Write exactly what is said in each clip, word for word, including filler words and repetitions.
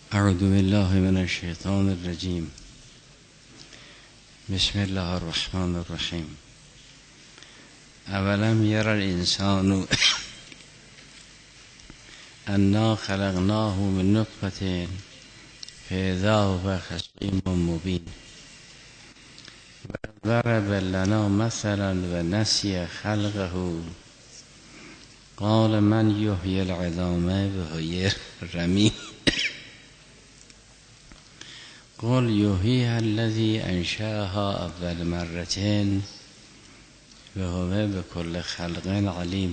اعوذ بالله من الشیطان الرجیم. بسم الله الرحمن الرحیم. اولم یر الانسان انا خلقناه من نطفة فاذا هو خصیم مبین ضرب لنا مثلا و نسی خلقه قال من یحیی العظام وهی رمیم قل یحییها الذی انشأها اول مرة وهو بكل خلق علیم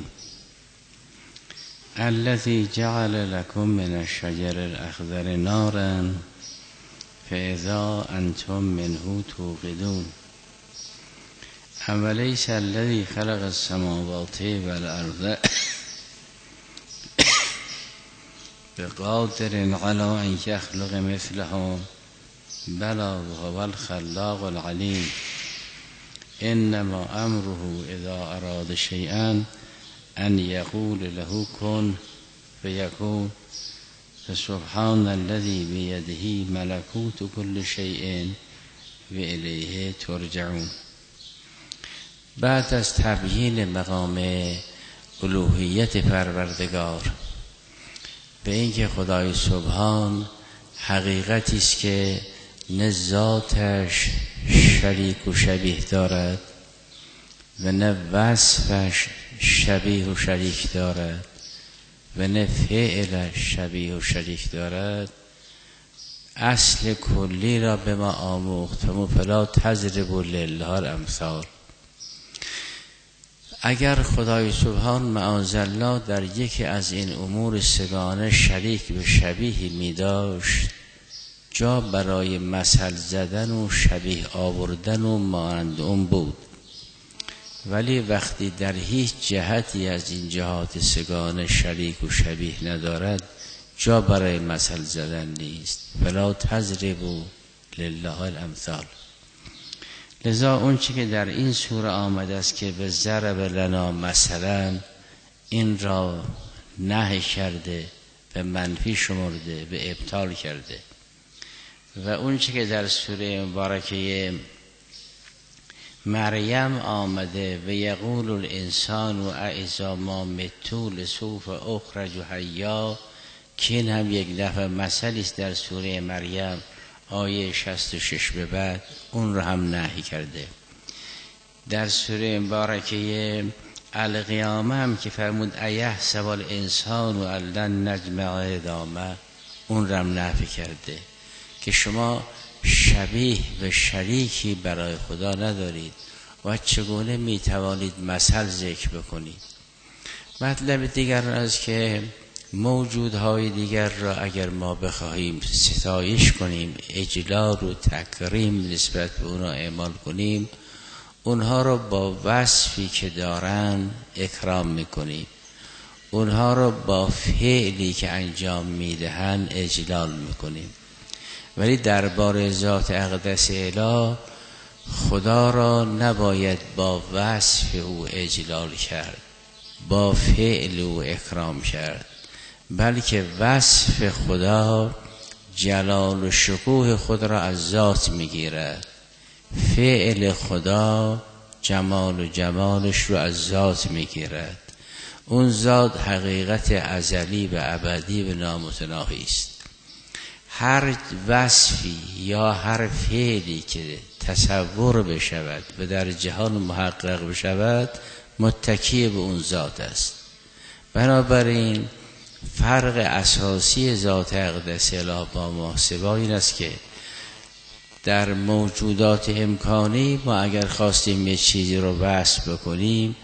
الذي جعل لكم من الشجر الأخضر نارا فإذا أنتم منه توقدون أوليس الذي خلق السماوات والأرض بقادر على أن يخلق مثلهم بلى وهو الخلاق العليم انما امره اذا اراد شيئا ان يقول له كن فيكون فسبحان الذي بيده ملكوت كل شيء والیه ترجعون. بعد از تبیین مقام الوهیت پروردگار به اینکه خدای سبحان حقیقتی است که نه ذاتش شریک و شبیه دارد و نه وصفش شبیه و شریک دارد و نه فعلش شبیه و شریک دارد، اصل کلی را به ما آموخت و فلا تضربوا لله الامثال. اگر خدای سبحان معاذالله در یکی از این امور سگانه شریک و شبیه می داشت، جا برای مثل زدن و شبیه آوردن و مانند اون بود، ولی وقتی در هیچ جهتی از این جهات سگانه شریک و شبیه ندارد، جا برای مثل زدن نیست. فلا تضربوا لله الامثال. لذا اون چی که در این سوره آمده است که به ضرب لنا مثلا، این را نهی کرده، به منفی شمرده، به ابطال کرده. و اون چی که در سوره مبارکه مریم آمده و یقول الانسان و اذا ما مت لسوف اخرج حیا، که این هم یک دفعه مثلی است در سوره مریم آیه شصت و شش به بعد، اون رو هم نهی کرده. در سوره مبارکه القیامه هم که فرمود ایحسب الانسان و لن نجمع عظامه، اون رو هم نفی کرده که شما شبیه و شریکی برای خدا ندارید و چگونه میتوانید مثل ذکر بکنید. مطلب دیگر است که موجودهای دیگر را اگر ما بخواهیم ستایش کنیم، اجلال و تکریم نسبت به اونا اعمال کنیم، اونها را با وصفی که دارن اکرام میکنیم، اونها را با فعلی که انجام میدهن اجلال میکنیم. ولی درباره ذات اقدس اله، خدا را نباید با وصف او اجلال کرد، با فعل او اکرام کرد، بلکه وصف خدا جلال و شکوه خود را از ذات میگیرد، فعل خدا جمال و جمالش رو از ذات میگیرد. اون ذات حقیقت ازلی و ابدی و نامتناهی است. هر وصفی یا هر فعلی که تصور بشود و در جهان محقق بشود، متکی به اون ذات است. بنابراین فرق اساسی ذات اقدس اله با ما سوا این است که در موجودات امکانی ما اگر خواستیم یه چیزی رو وصف بکنیم،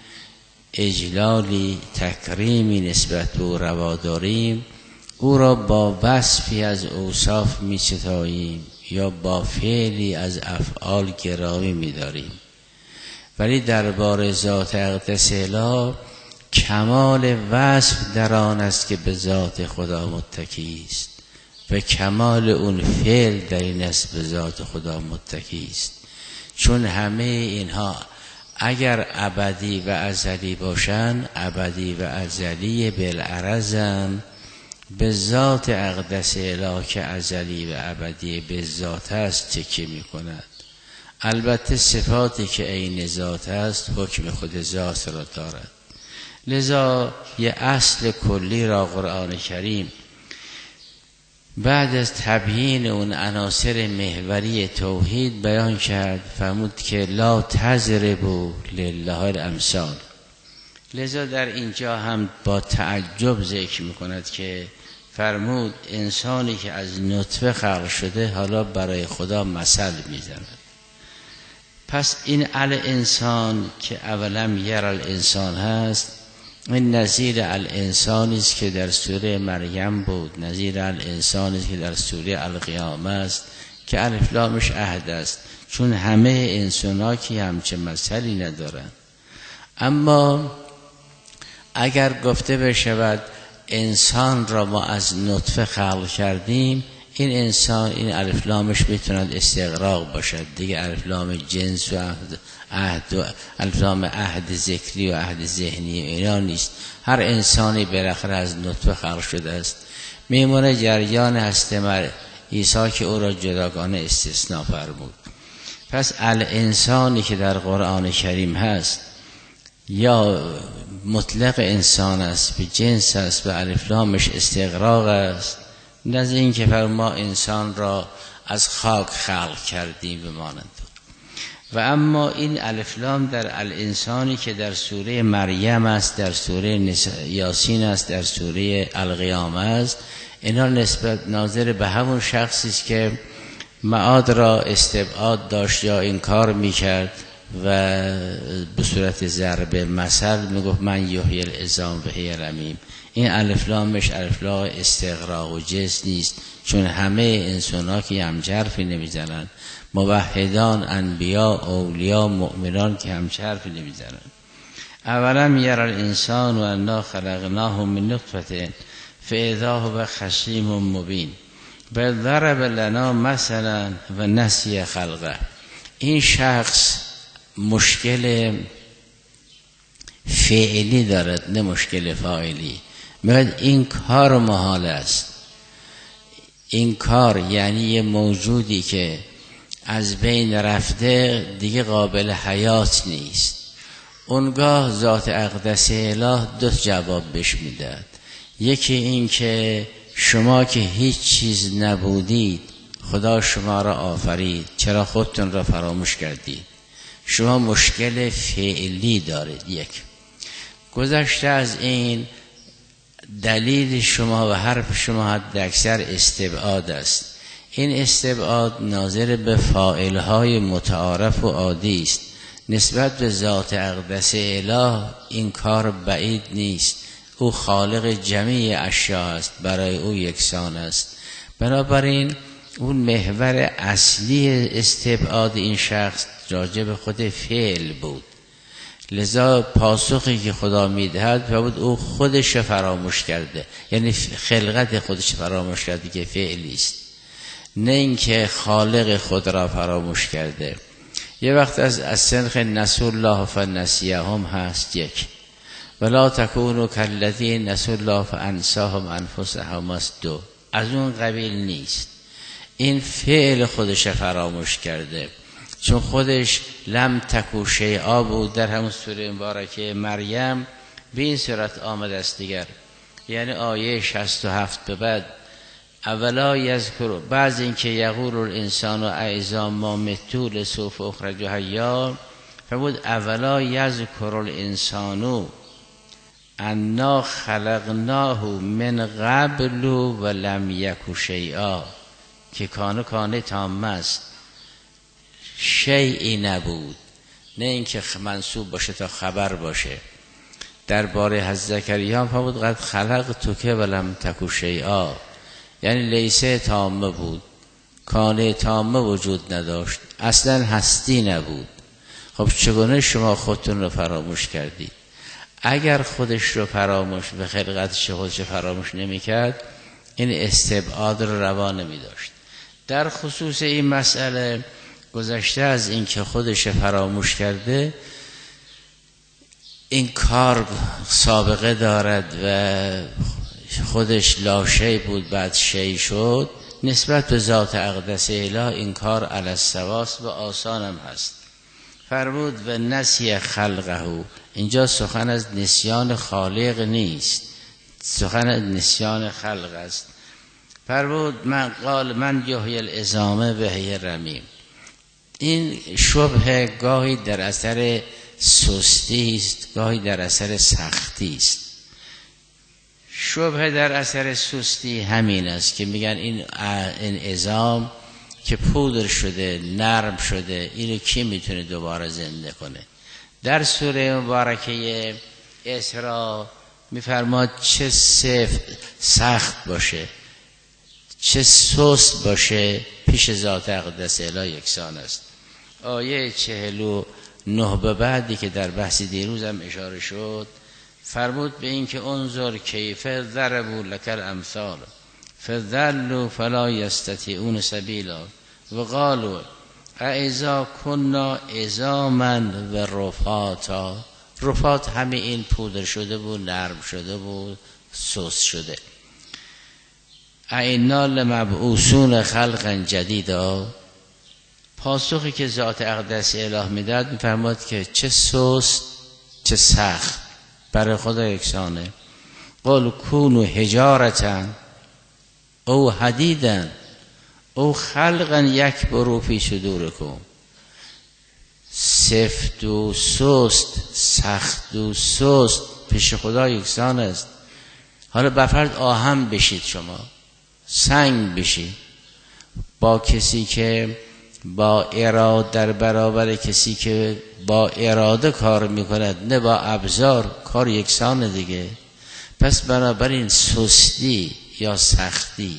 اجلالی تکریمی نسبت به او روا داریم، او را با وصفی از اوصاف می ستاییم یا با فعلی از افعال گرامی می داریم. ولی درباره ذات اقدس اله کمال وصف در آن است که به ذات خدا متکی است و کمال اون فعل در این است به ذات خدا متکی است. چون همه اینها اگر ابدی و ازلی باشن، ابدی و ازلی بالعرضن، به ذات اقدس الهی که ازلی و ابدی به ذات است تکیه می کند. البته صفاتی که عین ذات است حکم خود ذات را دارد. لذا یه اصل کلی را قرآن کریم بعد از تبیین اون عناصر محوری توحید بیان کرد، فرمود که لا تضربوا لله الامثال. لذا در اینجا هم با تعجب ذکر میکند که فرمود انسانی که از نطفه خلق شده حالا برای خدا مثل میزند. پس این الانسان که اولا یر الانسان هست، این نظیر الانسانی است که در سوره مریم بود، نظیر الانسانی است که در سوره القیامه است که الف لامش عهد است، چون همه انسان‌ها که همچه مثلی ندارند. اما اگر گفته بشود انسان را ما از نطفه خلق کردیم، این انسان این الف لامش میتوند استغراق باشد دیگه، الف لام جنس و عهد, عهد و الف لام عهد ذکری و عهد ذهنی اینا نیست. هر انسانی بالاخره از نطفه خلق شده است. میمونه جریان هسته مر عیسی که او را جداگانه استثناء فرمود. پس الانسانی که در قرآن کریم هست یا مطلق انسان است، به جنس است، به الف لامش استغراق است، نزد این که فرما انسان را از خاک خلق کردیم بمانند. و اما این الف لام در الانسانی که در سوره مریم است، در سوره یاسین است، در سوره القیامه است، اینا نسبت ناظر به همون شخصی است که معاد را استبعاد داشت یا انکار میکرد و به صورت ضرب مثل میگفت من یحیی العظام و هی رمیم. این الف لامش الف لام استغراق و جنس نیست، چون همه انسان‌ها که همچه حرفی نمیزنن، موحدان، انبیا، اولیا، مؤمنان که همچه حرفی نمیزنن. اولا یر الانسان و انا خلقناه من نطفه فاذا هو خصیم مبین بل ضرب لنا مثلا و نسی خلقه. این شخص مشکل فعلی دارد نه مشکل فاعلی. میگه این کار محال است. این کار یعنی یه موجودی که از بین رفته دیگه قابل حیات نیست. اونگاه ذات اقدس اله دو جواب بهش میداد. یکی این که شما که هیچ چیز نبودید خدا شما را آفرید، چرا خودتون را فراموش کردید؟ شما مشکل فعلی دارید. یک گذشته از این دلیل شما و حرف شما حد اکثر استبعاد است. این استبعاد ناظر به فاعلهای متعارف و عادی است. نسبت به ذات اقدس اله این کار بعید نیست. او خالق جمیع اشیاء است، برای او یکسان است. بنابراین اون محور اصلی استبعاد این شخص راجع به خود فعل بود. لذا پاسخی که خدا میدهد بود او خودش فراموش کرده، یعنی خلقت خودش فراموش کرده که فعلی است، نه اینکه خالق خود را فراموش کرده. یه وقت از از سنخ نسوا الله فنسیهم هست. یک ولا تکونوا کالذین نسوا الله فانساهم انفسهم است. دو از اون قبیل نیست. این فعل خودش فراموش کرده، چون خودش لم تکو شیئا بود. در همون سوره مبارکه مریم به این صورت آمده است دیگر، یعنی آیه شصت و هفت به بعد اولا یذکر بعض این که یقول الانسان و اذا ما متوا لسوف اخرج حیا، فرمود اولا یذکر الانسان انا خلقناه من قبل و لم یک شیئا، که کانه کانه تام است، شیئی نبود، نه اینکه منصوب باشه تا خبر باشه. درباره حضرت زکریا فرمود قد خلق تو که ولم تکو شیئا، یعنی لیسه تامه بود، کانه تامه وجود نداشت، اصلا هستی نبود. خب چگونه شما خودتون رو فراموش کردید؟ اگر خودش رو فراموش به خلقتش خودش فراموش نمی کرد، این استبعاد رو روا نمی داشت. در خصوص این مسئله گذشته از این که خودش فراموش کرده، این کار سابقه دارد و خودش لاشی بود بعد شی شد، نسبت به ذات اقدس اله این کار علی السواست و آسانم هست. فرمود و نسی خلقه، اینجا سخن از نسیان خالق نیست، سخن از نسیان خلق است. فرمود من قال من یحیی العظام و هی رمیم. این شبه گاهی در اثر سستی است، گاهی در اثر سختی است. شبه در اثر سستی همین است که میگن این این عظام که پودر شده نرم شده، اینو کی میتونه دوباره زنده کنه؟ در سوره مبارکه اسراء میفرماد چه سخت باشه چه سست باشه پیش ذات اقدس اله یکسان است. آیه چهل و نه به بعدی که در بحث دیروز هم اشاره شد فرمود به این که انظر کیف ضربوا لك الامثال فضلوا فلا یستطیعون سبیلا و قالوا اذا كنا عظاما و رفاتا. رفات همه این پودر شده بود، نرم شده بود، سست شده. اینا لمبعوثون خلقا جدیدا. پاسخی که ذات اقدس اله میداد میفرماد که چه سست چه سخت برای خدا یکسانه. قل کونوا حجارة او حدیدا او خلقا یکبر فی صدورکم. سفت و سست، سخت و سست پیش خدا یکسان است. حالا بفرض آهن بشید، شما سنگ بشید، با کسی که با اراده در برابر کسی که با اراده کار میکند نه با ابزار، کار یکسان دیگه. پس بنابراین سستی یا سختی،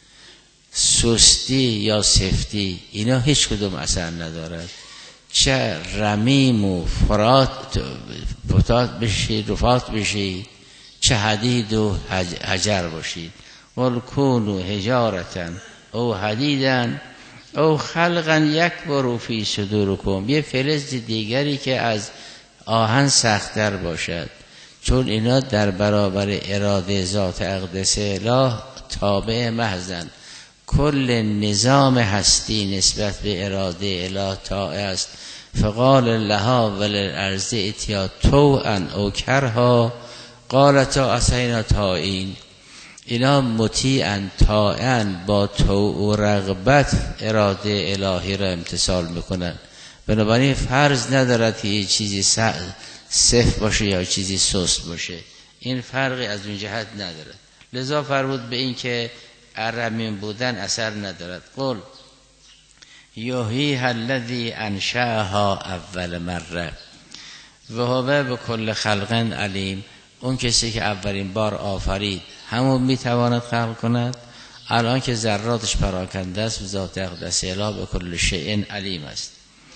سستی یا سفتی، اینا هیچ کدوم اثر ندارد. چه رمیم و فرات فتات بشید، رفات بشید، چه حدید و حجر باشید. ولکونوا حجارة او حدیدا او خلقا یکبر فی صدورکم. یه فلز دیگری که از آهن سخت‌تر باشد، چون اینا در برابر اراده ذات اقدس اله تابع محضن. کل نظام هستی نسبت به اراده اله طاعه است. فقال لها وللارض اتیا طوعا او کرها قالتا اطعنا طاعین. اینا مطیعاً طاعاً با طوع و رغبت اراده الهی را امتثال میکنن. بنابراین فرض ندارد که یه چیزی سفت باشه یا چیزی سست باشه، این فرقی از اون جهت نداره. لذا فرمود به این که رمیم بودن اثر ندارد. قل یحییها الذی انشأها اول مره و هو بکل خلق علیم. اون کسی که اولین بار آفرید همون میتواند خلق کند. الان که ذراتش پراکنده است، ذات اقدس اله به کل شیء علیم است.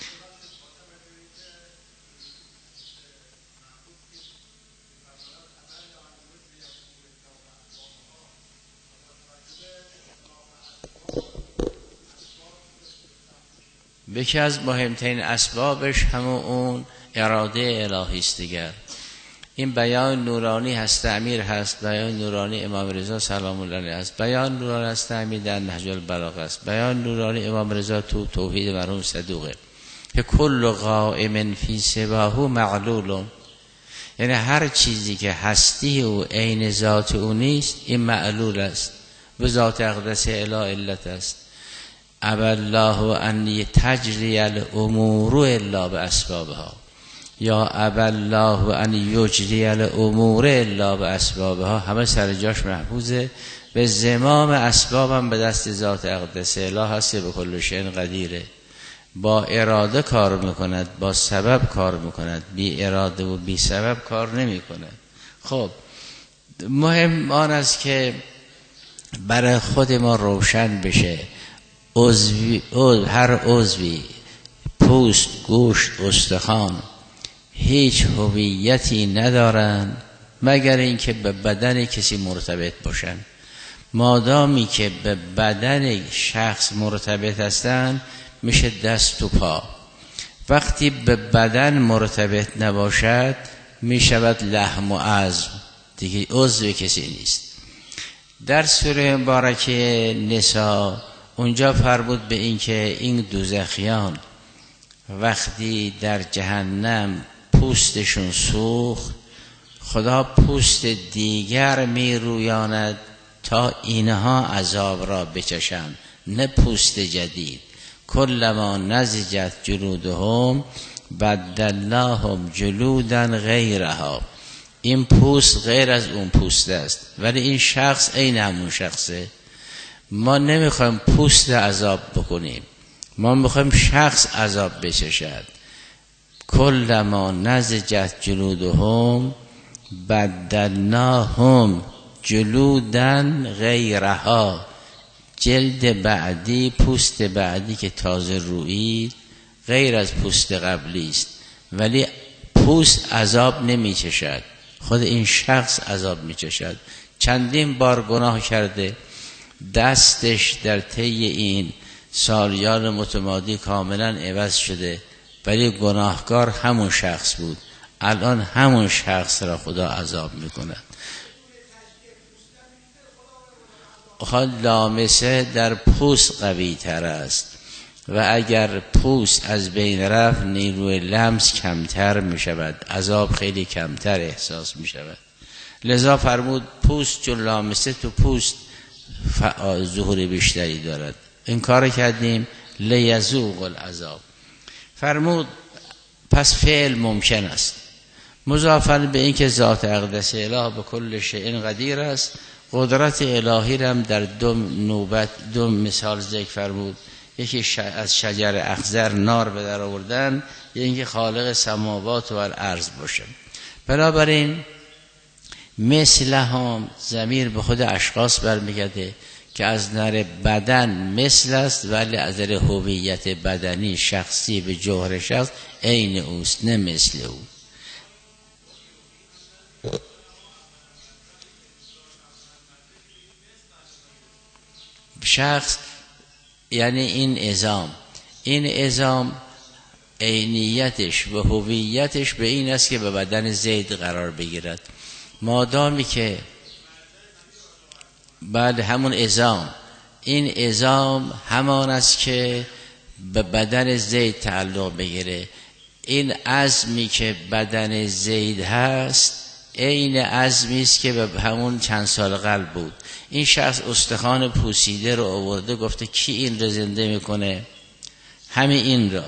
یکی از مهمترین اسبابش همون اون اراده الهی است دیگر. این بیان نورانی هست امیر هست، بیان نورانی امام رضا سلام الله علیه است، بیان نورانی هست امیر در نهج البلاغه است، بیان نورانی امام رضا تو توحید مرحوم صدوقه که کل قائم فی سواه معلول. یعنی هر چیزی که هستی و عین ذات او نیست این معلول است، به ذات اقدس اله علت است. ابى الله ان تجری الامور الا باسبابها، یا ابى الله ان یجری الامور الا باسبابها. همه سر جاش محفوظه. به زمام اسبابم به دست ذات اقدس اله هست، به کل شیء قدیره. با اراده کار میکند، با سبب کار میکند، بی اراده و بی سبب کار نمیکند. خب مهم آن است که برای خود ما روشن بشه عضوی، عضو، هر عضوی، پوست، گوشت، استخوان هیچ هویتی ندارند مگر اینکه به بدن کسی مرتبط باشن. مادامی که به بدن شخص مرتبط هستند میشه دست و پا. وقتی به بدن مرتبط نباشد میشود لحم و عظم، دیگه عضو کسی نیست. در سوره مبارکه نساء اونجا فرمود به این که این دوزخیان وقتی در جهنم پوستشون سوخت، خدا پوست دیگر می رویاند تا اینها عذاب را بچشند، نه پوست جدید. کلما نضجت جلودهم بدلناهم جلودا غیرها. این پوست غیر از اون پوست است، ولی این شخص عین همون شخصه. ما نمیخوایم پوست عذاب بکنیم، ما میخوایم شخص عذاب بچشد. کلما نضجت جلودهم بدلناهم جلودا غیرها. جلد بعدی، پوست بعدی که تازه رویید غیر از پوست قبلی است، ولی پوست عذاب نمی چشد، خود این شخص عذاب می چشد. چندین بار گناه کرده، دستش در طی این سالیان متمادی کاملا عوض شده، ولی گناهکار همون شخص بود. الان همون شخص را خدا عذاب می کند. خود لامسه در پوست قوی تر است و اگر پوست از بین رفت نیروی لمس کمتر می شود، عذاب خیلی کمتر احساس می شود. لذا فرمود پوست چون لامسه تو پوست ظهور بیشتری دارد. این کار کردیم لیذوق العذاب. فرمود پس فعل ممکن است، مضافاً به این که ذات اقدس اله به کل شیء قدیر است. قدرت الهی را هم در دو نوبت دو مثال ذکر فرمود. یکی از شجر اخضر نار به در آوردن، یکی اینکه خالق سماوات و الارض باشه. بنابراین مثل هم ضمیر به خود اشخاص برمیگرده که از نظر بدن مثل است، ولی از نظر هویت بدنی شخصی به جوهر شخص عین اوست، نه مثل او. شخص یعنی این عظام، این عظام عینیتش و هویتش به این است که به بدن زید قرار بگیرد. مادامی که بعد همون عظام، این عظام همان است که به بدن زید تعلق بگیره. این عظمی که بدن زید هست عین عظمی است که به همون چند سال قبل بود. این شخص استخوان پوسیده رو آورده، گفته کی این رو زنده میکنه؟ همین این را.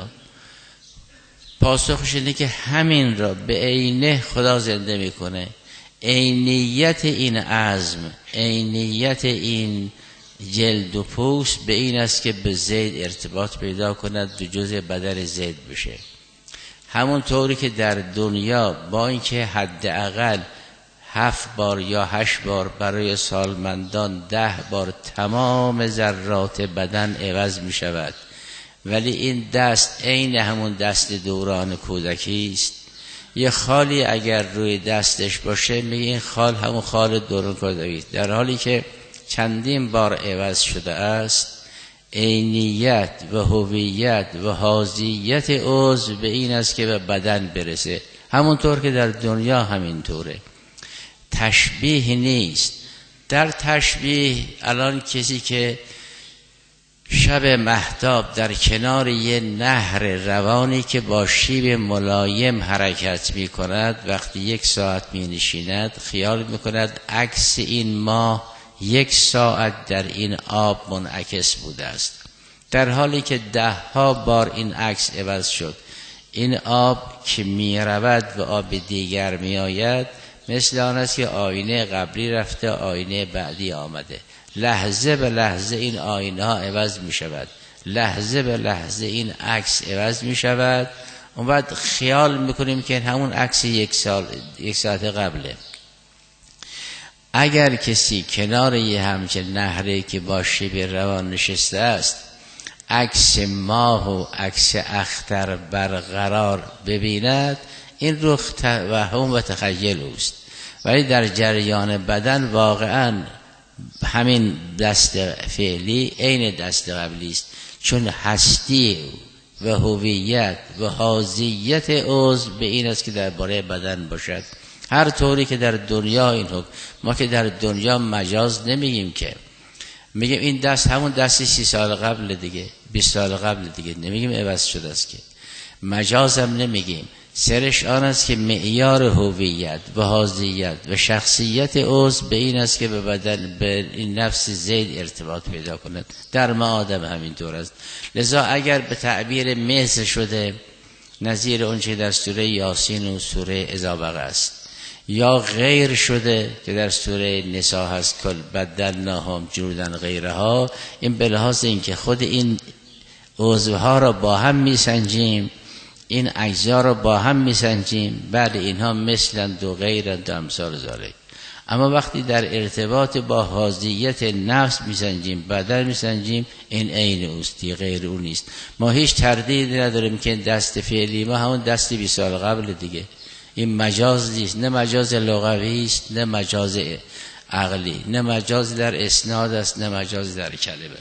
پاسخش اینه که همین را به عینه خدا زنده میکنه. عینیت این عظم، عینیت این جلد و پوست به این است که به زید ارتباط پیدا کند، به جزء بدن زید بشه. همون طوری که در دنیا با اینکه حداقل هفت بار یا هشت بار برای سالمندان ده بار تمام ذرات بدن عوض می شود، ولی این دست عین همون دست دوران کودکی است. یه خالی اگر روی دستش باشه میگه این خال همون خال دوران کودکی است، در حالی که چندین بار عوض شده است. عینیت و هویت و حاضیت عضو به این است که به بدن برسه، همونطور که در دنیا همینطوره. تشبیه نیست. در تشبیه الان کسی که شب مهتاب در کنار یه نهر روانی که با شیب ملایم حرکت می کند، وقتی یک ساعت می نشیند خیال می کند عکس این ماه یک ساعت در این آب منعکس بوده است، در حالی که ده ها بار این عکس عوض شد. این آب که می رود و آب دیگر می آید مثل آن است که آینه قبلی رفته آینه بعدی آمده. لحظه به لحظه این آینه ها عوض می شود، لحظه به لحظه این عکس عوض می شود. اون بعد خیال می کنیم که همون عکس یک سال یک ساعت قبله. اگر کسی کنار یه همچین نهری که با شیب روان نشسته است عکس ماه و عکس اختر برقرار ببیند، این رو توهم و تخیل است، ولی در جریان بدن واقعا همین دست فعلی عین دست قبلی است، چون هستی و هویت و حاضیت عضو به این است که درباره بدن باشد. هر طوری که در دنیا این حکم، ما که در دنیا مجاز نمیگیم که، میگیم این دست همون دستی سی سال قبل دیگه، بیست سال قبل دیگه، نمیگیم عوض شده است که. مجاز هم نمیگیم، سرش آن است که معیار هویت و حاضریت و شخصیت عضو به این است که به بدن، به این نفس زید ارتباط پیدا کند. در ما آدم همین طور است. لذا اگر به تعبیر مثل شده نظیر اون چه در سوره یاسین و سوره اذا بقى است، یا غیر شده که در سوره نساء هست کل بدلناهم جلودا غیرها، این به لحاظ این که خود این عضوها را با هم میسنجیم، این اجزا را با هم میسنجیم، بعد اینها مثلند و غیرند و امثال ذالک. اما وقتی در ارتباط با حاضریت نفس میسنجیم، بدن میسنجیم، این عین اوستی، غیر اون نیست. ما هیچ تردیدی نداریم که دست فعلی ما همون دست بیست سال قبل دیگه. این مجاز نیست، نه مجاز لغوی است، نه مجاز عقلی، نه مجاز در اسناد است، نه مجاز در کلمه.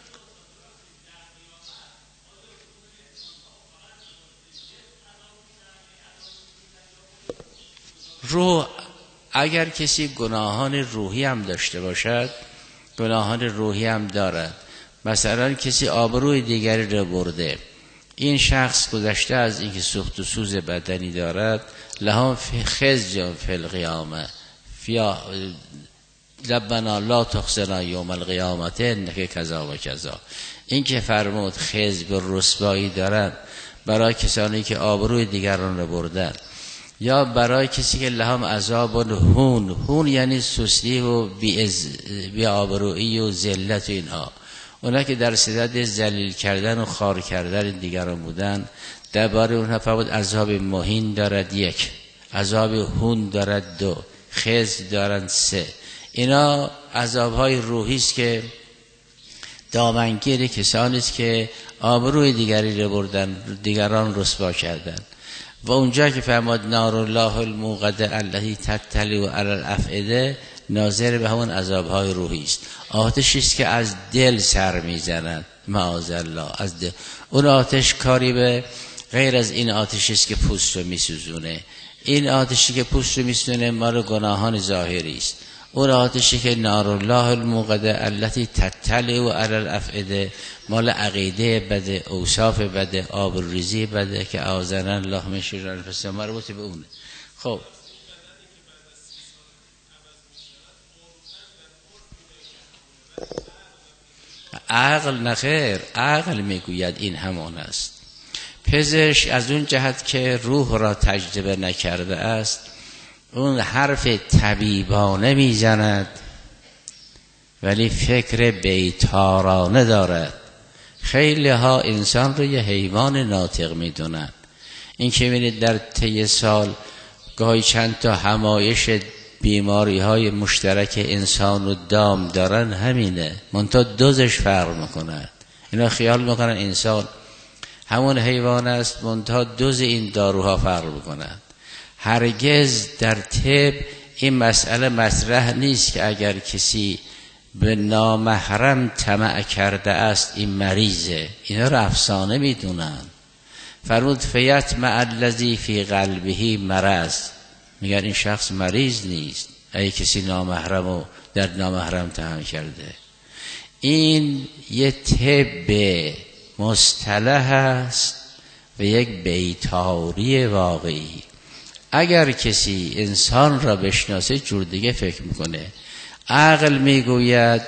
روح، اگر کسی گناهان روحی هم داشته باشد، گناهان روحی هم دارد. مثلا کسی آبروی دیگری را برده، این شخص گذشته از اینکه سوخت و سوز بدنی دارد، لهم خزی فی القیامه فیا ربنا لا تخزنا یوم القیامت انک کذا و کذا. این که فرمود خزی و رسوایی دارد برای کسانی که آبروی دیگران را بردن، یا برای کسی که لهم عذاب هون، هون یعنی سستی و بی آبرویی و ذلت و اینها، اونا که در صدد ذلیل کردن و خوار کردن دیگران بودن، درباره اونها فرمود عذاب مهین دارد یک، عذاب هون دارد دو، خزی دارند سه. اینا عذابهای روحی است که دامنگیر کسانی است که آبروی دیگری را بردن، دیگران رسوا کردن. و اونجا که فرمود نار الله الموقده التي تطلع علی الافئده، ناظر به همون عذابهای روحی است. آتشی است که از دل سر میزنند، معاذ الله از دل. اون آتش کاری به غیر از این آتشی است که پوست رو میسوزونه. این آتشی که پوست رو میسوزونه مال گناهان ظاهری است. اون آتشی که نار الله الموقده التي تطلع علی الافئده، مال عقیده بده، اوصاف بده، آبروریزی بده که اعاذنا الله من شر الانفس، مربوط به اونه. خب عقل نخیر، عقل میگوید این همان است. پزشک از اون جهت که روح را تجربه نکرده است، اون حرف طبیبانه میزند ولی فکر بیتارانه دارد. خیلی ها انسان رو یه حیوان ناطق میدونن. این که می‌بینید در طی سال گاهی چند تا همایش بیماری های مشترک انسان و دام دارن، همینه، منتها دوزش فرق میکنه. اینا خیال میکنن انسان همون حیوان است، منتها دوز این داروها فرق میکنه. هرگز در طب این مسئله مطرح نیست که اگر کسی به نامحرم طمع کرده است این مریضه. اینا رو افسانه میدونن. فرمود فیت مع الذی فی قلبه مرض، میگن این شخص مریض نیست اگه کسی نامحرم و در نامحرم طمع کرده. این یه طب مصطلح است و یک بیتاری واقعی. اگر کسی انسان را بشناسه جور دیگه فکر میکنه. عقل میگوید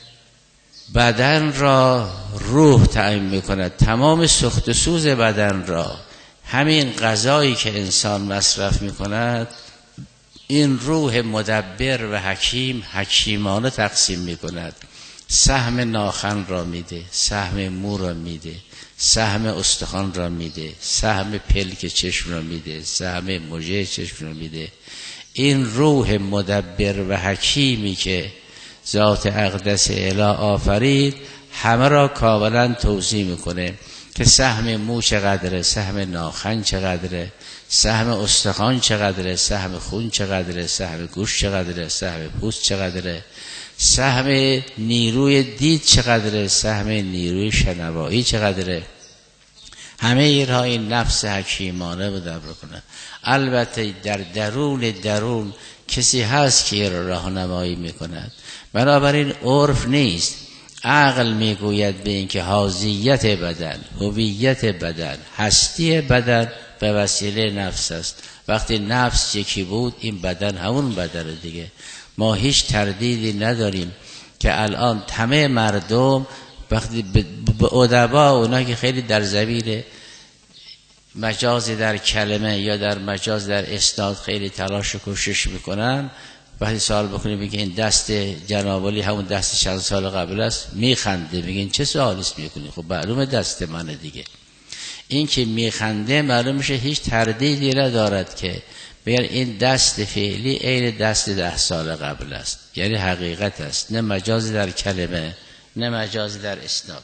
بدن را روح تعیین میکند، تمام سوخت و سوز بدن را همین غذایی که انسان مصرف میکند این روح مدبر و حکیم حکیمانه تقسیم میکند. سهم ناخن را میده، سهم مو را میده، سهم استخوان را میده، سهم پلک چشم را میده، سهم مژه چشم را میده. این روح مدبر و حکیمی که ذات اقدس اله آفرید همه را کاملا توزیع میکنه که سهم مو چقدره، سهم ناخن چقدره، سهم استخوان چقدره، سهم خون چقدره، سهم گوش چقدره، سهم پوست چقدره، سهم نیروی دید چقدره، سهم نیروی شنوایی چقدره. همه اینها این نفس حکیمانه بوده بکنه. البته در درون درون کسی هست که این راهنمایی میکند. بنابراین عرف نیست، عقل میگوید به این که حاضیت بدن، هویت بدن، هستی بدن به وسیله نفس است. وقتی نفس یکی بود این بدن همون بدن دیگه. ما هیچ تردیدی نداریم که الان همه مردم وقتی به ادبا، اونا که خیلی در زمین مجاز در کلمه یا در مجاز در اسناد خیلی تلاش و کوشش میکنن، وقتی سوال بکنیم میگه این دست جنابالی همون دست چند سال قبل است، میخنده. میگین چه سوالی است میکنی؟ خب معلومه دست منه دیگه. این که میخنده معلوم میشه هیچ تردیدی ندارد که بگن این دست فعلی عین دست ده سال قبل است، یعنی حقیقت است، نه مجازی در کلمه نه مجازی در اسناد.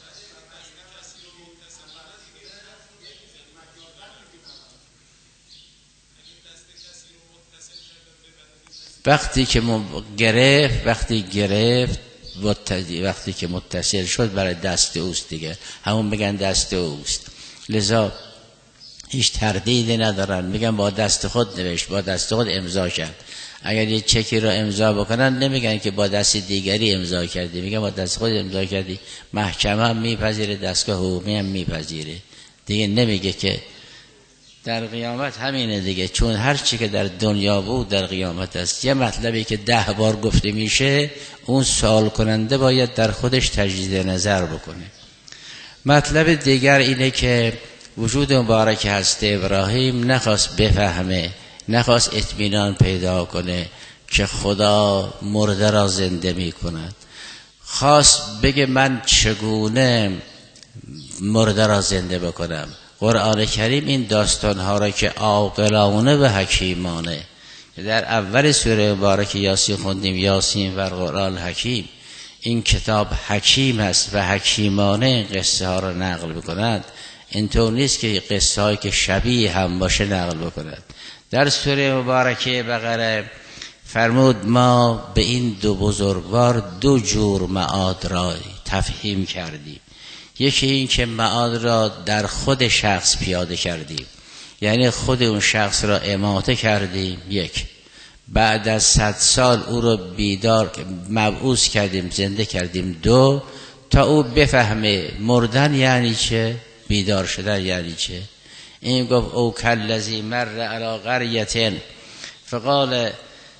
وقتی که گرفت وقتی گرفت وقتی که متصل شد برای دست اوست دیگه، همون بگن دست اوست. لذا هیچ تردیدی ندارن، میگن با دست خود نوشت، با دست خود امضا کرد. اگر یه چکی رو امضا بکنن نمیگن که با دست دیگری امضا کردی، میگن با دست خود امضا کردی. محکمه هم میپذیره، دستگاه حقوقی هم میپذیره دیگه. نمیگه که در قیامت همینه دیگه، چون هر چی که در دنیا بود در قیامت است. یه مطلبی که ده بار گفته میشه، اون سوال کننده باید در خودش تجدید نظر بکنه. مطلب دیگر اینه که وجود مبارک هست ابراهیم نخواست بفهمه، نخواست اطمینان پیدا کنه که خدا مرده را زنده می کند. خواست بگه من چگونه مرده را زنده بکنم. قرآن کریم این داستانها را که عاقلانه و حکیمانه در اول سوره مبارک یاسین خوندیم، یاسین و قرآن حکیم، این کتاب حکیم است و حکیمانه این قصه ها را نقل بکند. اینطور نیست که قصه هایی که شبیه هم باشه نقل بکند. در سوره مبارکه بقره فرمود ما به این دو بزرگوار دو جور معاد را تفهیم کردیم. یکی این که معاد را در خود شخص پیاده کردیم، یعنی خود اون شخص را اماته کردیم. یک، بعد از صد سال او را بیدار مبعوث کردیم، زنده کردیم. دو، تا او بفهمه مردن یعنی چه، بیدار شدن یعنی چه. این گفت او کالذی مر علی قریة فقال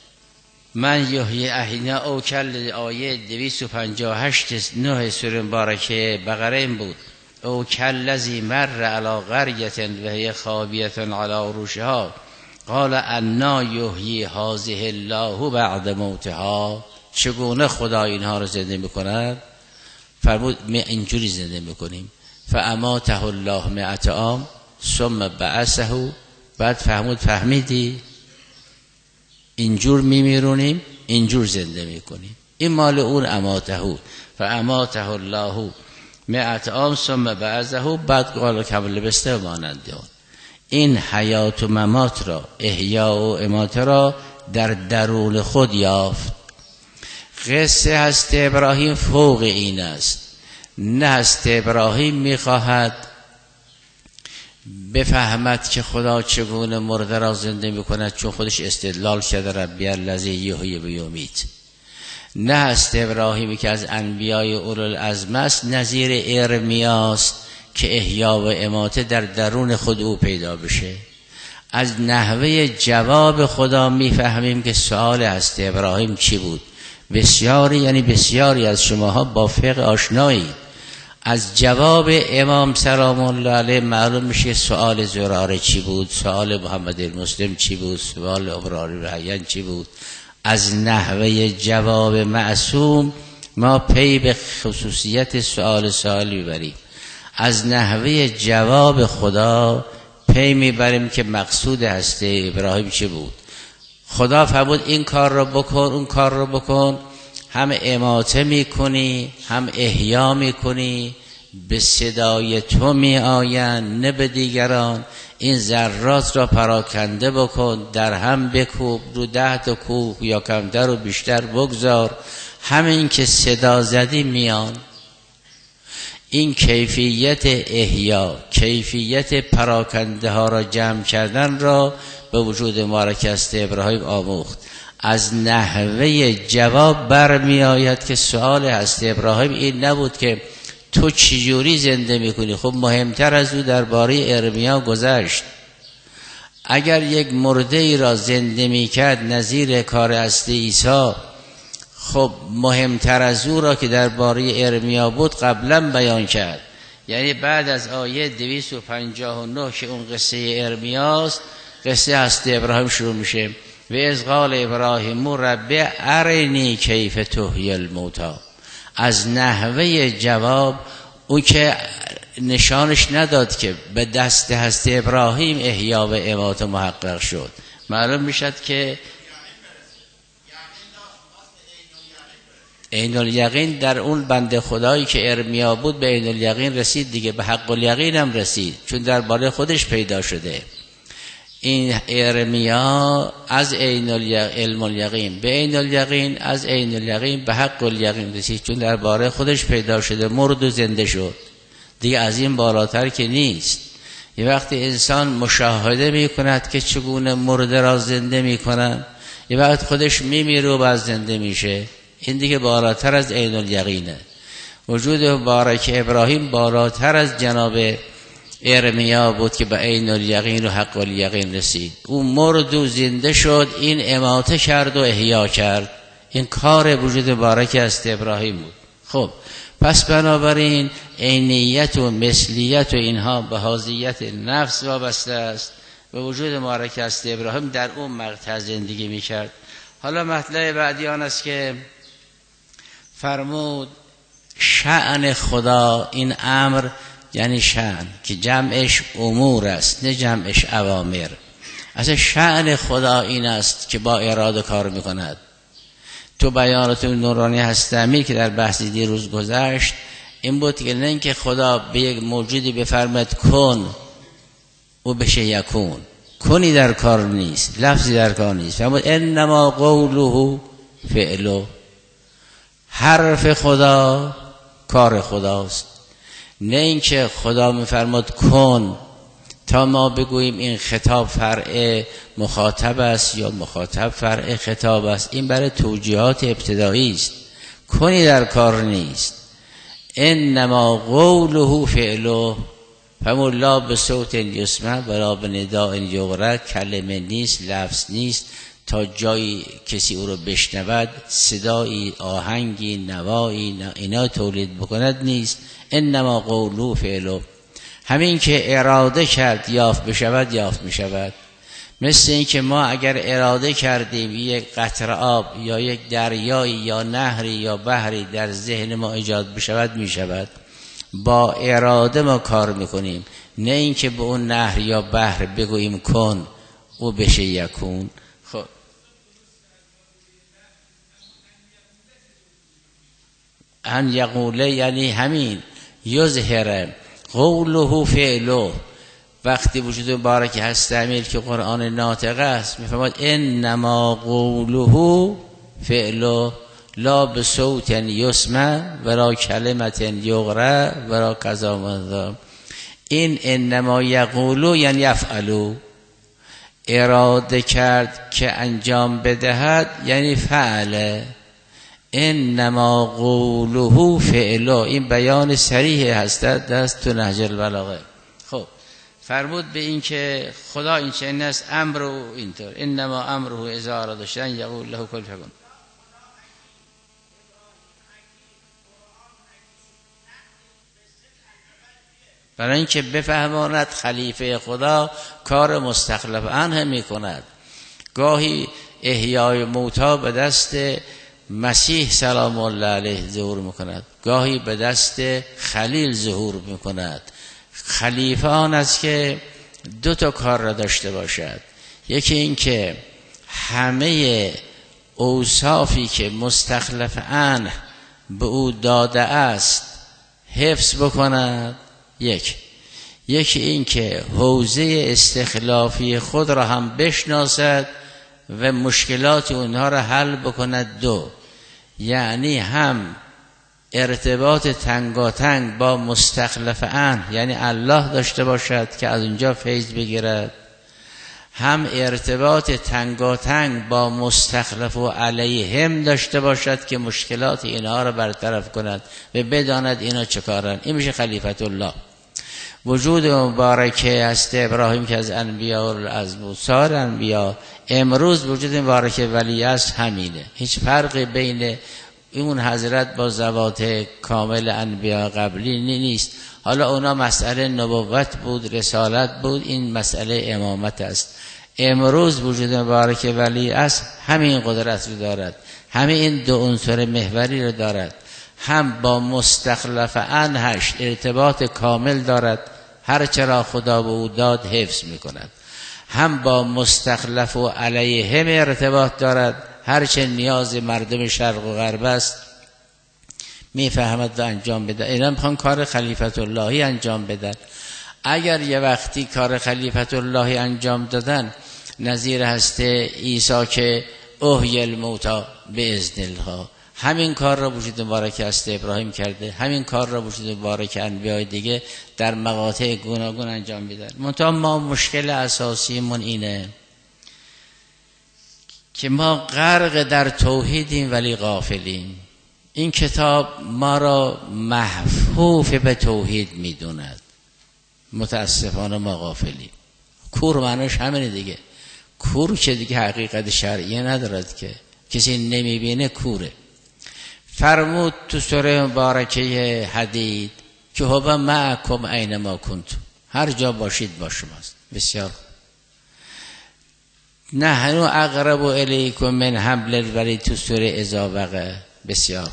من یحیی احینا، او کل آیه دویست و پنجاه و هشت نه سوره مبارکه بقره این بود. او کالذی مر علی قریة و هی خاویة علی عروشها قال انا یحیی هذه الله بعد موتها. چگونه خدا اینها رو زنده میکند؟ فرمود ما اینجوری زنده میکنیم. فاماته الله مئة عام ثم بعثه. بعد فهمود، فهمیدی اینجور میمیرونیم اینجور زنده میکنیم. این مال اون اماته. فاماته الله مئة عام ثم بعثه. بعد قال کم لبسته مانند اون. این حیات و ممات را، احیا و اماته را در درون خود یافت. قصه هست ابراهیم فوق این است. نه هست ابراهیم میخواهد بفهمد که خدا چگونه مرده را زنده میکند، چون خودش استدلال کرده ربی الذی یحیی و یمیت. نه هست ابراهیمی که از انبیای اولوالعزم است، نظیر ارمیاست که احیا و اماته در درون خود او پیدا بشه. از نحوه جواب خدا میفهمیم که سوال هست ابراهیم چی بود. بسیاری یعنی بسیاری از شماها با فقه آشنایید. از جواب امام سلام الله علیه معلوم میشه سوال زراره چی بود، سوال محمد المسلم چی بود، سوال ابراهیم رحیان چی بود. از نحوه جواب معصوم ما پی به خصوصیت سوال سوال میبریم. از نحوه جواب خدا پی میبریم که مقصود هسته ابراهیم چی بود. خدا فرمود این کار رو بکن، اون کار رو بکن. هم اماته میکنی هم احیا میکنی، به صدای تو می آیند نه به دیگران. این ذرات را پراکنده بکن، در هم بکوب، رو ده تا کوب یا کمتر و بیشتر بگذار. همین که صدا زدی میان. این کیفیت احیا، کیفیت پراکنده ها را جمع کردن را به وجود مبارک است ابراهیم آموخت. از نحوه جواب برمی آید که سؤال هست ابراهیم این نبود که تو چجوری زنده میکنی. خب مهمتر از او درباره ارمیا گذشت. اگر یک مرده ای را زنده میکرد نظیر کار اصل عیسی، خب مهمتر از او را که درباره ارمیا بود قبلا بیان کرد. یعنی بعد از آیه دویست و پنجاه و نه که اون قصه ارمیاست، قصه هست ابراهیم شروع میشه. و از قال ابراهیم رب ارنی کیف تحیی الموتی. از نحوه جواب او که نشانش نداد که به دست هست ابراهیم احیا و امات محقق شد. معلوم میشد که عین الیقین در اون بنده خدایی که ارمیا بود به عین الیقین رسید دیگه، به حق الیقین هم رسید، چون درباره خودش پیدا شده. این ارمیا از عین علم الیقین به عین الیقین، از عین الیقین به حق الیقین رسید، چون درباره خودش پیدا شده، مرد و زنده شد. دیگه از این بالاتر که نیست. یه وقتی انسان مشاهده می کند که چگونه مرده را زنده می کنن، یه وقت خودش می میره و بعد زنده میشه، این دیگه بالاتر از عین الیقینه. وجود مبارک ابراهیم بالاتر از جناب ارمیا بود که به عین الیقین و حق الیقین رسید. او مرد و زنده شد، این اماته کرد و احیا کرد. این کار وجود مبارک است ابراهیم بود. خب پس بنابراین عینیت و مثلیت و اینها به حاضیت نفس وابسته است. به وجود مبارک است ابراهیم در اون مقطع زندگی میکرد. حالا مطلب بعدی آن است که فرمود شأن خدا، این امر یعنی شأن که جمعش امور است نه جمعش اوامر. اصلا شأن خدا این است که با اراده کار میکند. تو بیانات نورانی هستمی که در بحث دیروز گذشت این بود که نه اینکه خدا به یک موجودی بفرماید کن و بشه یکون، کنی در کار نیست، لفظی در کار نیست. فرمود انما قوله فعله، حرف خدا کار خداست. نه اینکه خدا میفرماد کن تا ما بگوییم این خطاب فرع مخاطب است یا مخاطب فرع خطاب است. این برای توجیهات ابتدایی است، کنی در کار نیست. انما قوله فعله، فرمود لا به صوت یسمع ولا به نداء یغرق، کلمه نیست، لفظ نیست تا جایی کسی او رو بشنود، صدایی، آهنگی، نوایی اینا تولید بکند نیست. انما قوله فعله، همین که اراده کرد یافت بشود یافت میشود. مثل این که ما اگر اراده کردیم یک قطره آب یا یک دریایی یا نهری یا بحری در ذهن ما ایجاد بشود میشود. با اراده ما کار میکنیم، نه اینکه به اون نهر یا بحر بگوییم کن او بشه یکون. خب ان یقوله یعنی همین یظهر قوله فعله. وقتی وجود مبارک هست امیر که قرآن ناطق است میفرماد انما قوله فعله لا به صوت یسمع ولا کلمت یغرق ولا کذا مذا. این انما یقولو یعنی یفعلو، اراده کرد که انجام بدهد یعنی فعله. انما قوله فعله، این بیان صریح هست دست تو نهج البلاغه. خب فرمود به این که خدا این چنین است، امر و اینطور، انما امره اذا اراد شیئا یقول له کن فیکون. برای اینکه بفهماند خلیفه خدا کار مستخلف عنه می کند. گاهی احیای موتی به دست مسیح سلام الله علیه ظهور می کند، گاهی به دست خلیل ظهور می کند. خلیفه آن است که دو تا کار را داشته باشد. یکی این که همه اوصافی که مستخلف عنه به او داده است حفظ بکند، یک یکی این که حوزه استخلافی خود را هم بشناسد و مشکلات اونها را حل بکند. دو یعنی هم ارتباط تنگاتنگ با مستخلف ان، یعنی الله داشته باشد که از اونجا فیض بگیرد، هم ارتباط تنگاتنگ با مستخلف و علیهم داشته باشد که مشکلات اینها را برطرف کند و بداند اینا چه کارن. این میشه خلیفت الله. وجود مبارکه است ابراهیم که از انبیاء، از موسی انبیاء، امروز وجود مبارکه ولی است همینه. هیچ فرقی بین اون حضرت با ذوات کامل انبیاء قبلی نیست. حالا اونا مسئله نبوت بود، رسالت بود، این مسئله امامت است. امروز وجود مبارک ولی است همین قدرت رو دارد، همین این دو عنصر محوری رو دارد. هم با مستخلف ان هشت ارتباط کامل دارد، هر چرا خدا به او داد حفظ میکند. هم با مستخلف و علیهم ارتباط دارد، هرچه نیاز مردم شرق و غرب است میفهمد و انجام بده. اینا میخوان کار خلیفت اللهی انجام بدن. اگر یه وقتی کار خلیفت اللهی انجام دادن نظیر هست عیسی که احیی الموتی باذن الله، همین کار را وجود مبارک است ابراهیم کرده، همین کار را وجود مبارک انبیاء دیگه در مقاطع گوناگون انجام میدن. منتها ما مشکل اساسیمون اینه که ما غرق در توحیدیم ولی غافلیم. این کتاب ما را محفوف به توحید میدوند، متاسفانه ما غافلیم. کور معنیش همینه دیگه. کور که دیگه حقیقت شرعیه ندارد که کسی نمیبینه کوره. فرمود تو سوره مبارکه حدید که هو معکم اینما کنتم، هر جا باشید با شماست. بسیار نحن اقرب الیکم من حبل الورید تو سوره اذا وقع. بسیار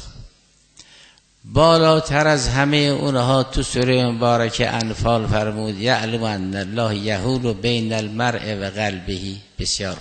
بالاتر از همه اونها تو سوره مبارکه انفال فرمود یعلم ان الله یحول بین المرء و قلبه. بسیار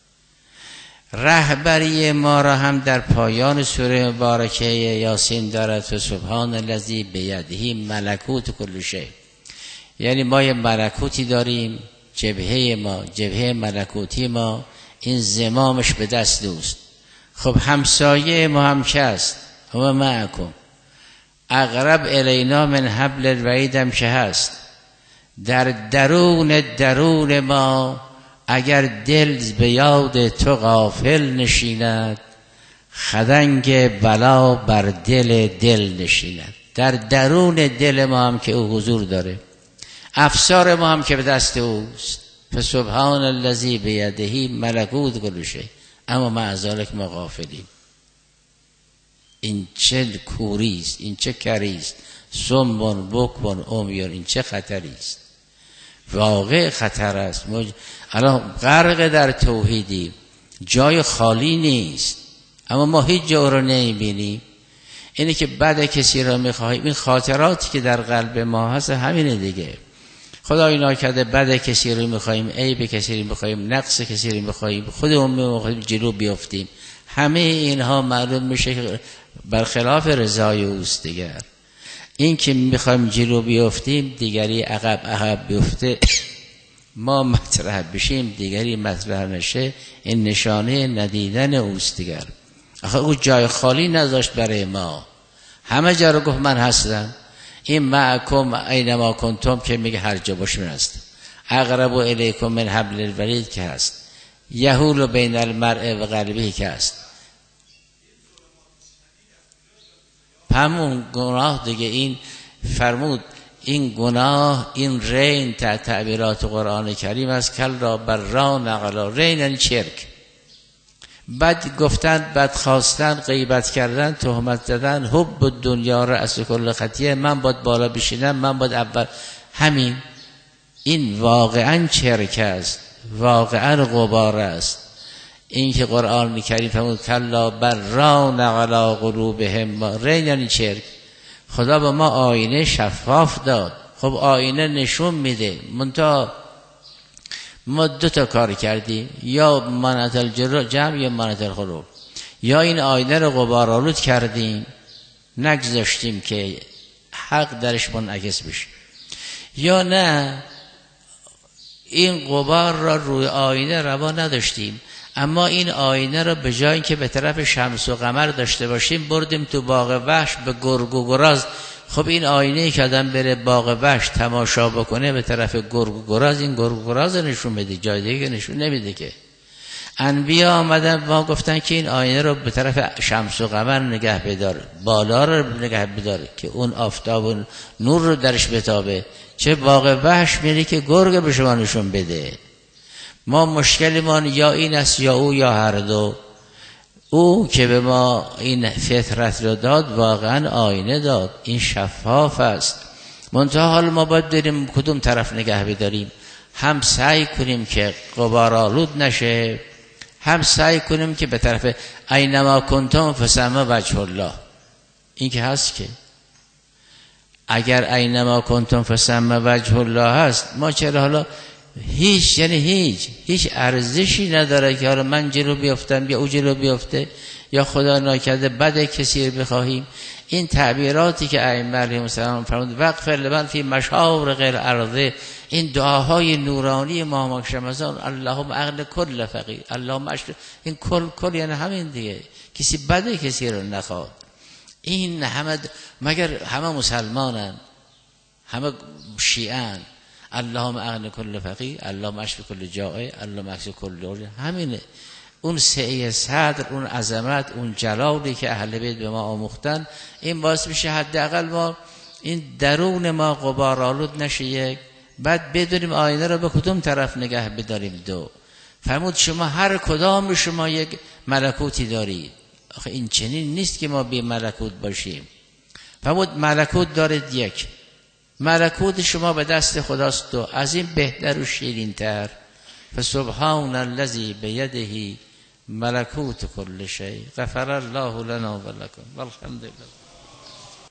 رهبری ما را هم در پایان سوره مبارکه یاسین دارد و سبحان الذی بیده ملکوت کل شیء، یعنی ما یه ملکوتی داریم، جبهه ما، جبهه ملکوتی ما، این زمامش به دست دوست. خب همسایه ما هم که است، هو معکم اقرب الینا من حبل الورید هم که هست. در درون درون ما اگر دل به یاد تو غافل نشیند، خدنگ بلا بر دل دل نشیند. در درون دل ما هم که او حضور داره، افسار ما هم که به دست اوست. فسبحان الذی بیده ملکوت کل شیء، اما مع ذلک ما غافلیم. این چه کوریست، این چه کریست، صم بکم عمی، این چه خطریست. واقع خطر است. الان غرق در توحیدیم، جای خالی نیست، اما ما هیچ جا رو نمیبینیم. اینه که بد کسی را میخواهیم، این خاطراتی که در قلب ما هست همینه دیگه. خدای ناکرده بد کسی رو میخواهیم، عیب کسی رو میخواهیم، نقص کسی رو میخواهیم، خودمون میخواهیم جلو بیافتیم. همه اینها معلوم میشه که برخلاف رضای اوست. دیگر این که میخوایم جلو بیافتیم، دیگری عقب عقب بیفته، ما مطرح بشیم دیگری مطرح نشه، این نشانه ندیدن اوست. دیگر آخه او جای خالی نذاشت برای ما، همه جا رو گفت من هستم. این معکم اینما کنتم که میگه هر جا باش من هستم. اقرب الیکم من حبل الورید که هست، یحول بین المرء و قلبه که هست. همون گناه دیگه. این فرمود این گناه، این رین تا تعبیرات قرآن کریم است، کل را بر را نقلا. رین یعنی چرک، بد گفتن، بد خواستن، غیبت کردن، تهمت زدن، حب دنیا رأس کل خطیه، من باید بالا بشینم، من باید اول. همین این واقعا چرک است، واقعا غبار است. این که قرآن کریم فرمود کلا بر ران علی قلوبهم، رین یعنی چرک. خدا به ما آینه شفاف داد. خب آینه نشون میده، منتها ما دو تا کار کردیم، یا منعت الجمع یا منعت الخروج. یا این آینه رو غبار آلود کردیم، نگذاشتیم که حق درش منعکس بشه، یا نه این غبار را روی آینه روا نداشتیم. اما این آینه رو به جای اینکه به طرف شمس و قمر داشته باشیم بردیم تو باغ وحش به گرگ و گراز. خب این آینه که آدم بره باغ وحش تماشا بکنه به طرف گرگ و گراز، این گرگ و گراز نشون بده، جای دیگه نشون نمیده که. انبیا آمدن ما گفتن که این آینه رو به طرف شمس و قمر نگه بدار، بالا رو نگه بدار که اون آفتاب و نور رو درش بتابه. چه باغ وحش میری که گرگ به شما نشون بده. ما مشکلمان یا این است یا او یا هر دو. او که به ما این فطرت رو داد واقعا آینه داد، این شفاف است. منتها حال ما باید بریم کدوم طرف نگه بداریم؟ هم سعی کنیم که غبارآلود نشه، هم سعی کنیم که به طرف اینما کنتم فثم وجه الله. این که هست که اگر اینما کنتم فثم وجه الله هست، ما چرا حالا هیچ یعنی هیچ هیچ ارزشی نداره که حالا من جلو بیافتم یا او جلو بیافته یا خدا ناکرده بد کسی رو بخواهیم. این تعبیراتی که ائمه علیهم السلام فرمود وقف لمن فی مشارق الارض، این دعاهای نورانی ماه رمضان، اللهم اغن کل فقیر، اللهم اشف، این کل کل یعنی همین دیگه، کسی بد کسی رو نخواد. این همه مگر همه مسلمانن، همه شیعان، اللهم اغن کل فقیر، اللهم اشف کل جائع، اللهم اکس کل دور، همینه. اون سعی صدر، اون عظمت، اون جلالی که اهل بیت به ما آموختن، این باعث میشه حداقل ما این درون ما غبارآلود نشه. یک بعد بدونیم آینه رو به کدوم طرف نگه بداریم. دو فرمود شما هر کدام شما یک ملکوتی دارید. آخه این چنین نیست که ما بی ملکوت باشیم. فرمود ملکوت دارید یک، ملکوت شما به دست خداست. دو از این بهتر و شیرین تر، فسبحان الذی بیده ملکوت کل شیء غفر الله لنا و لکم والحمد لله.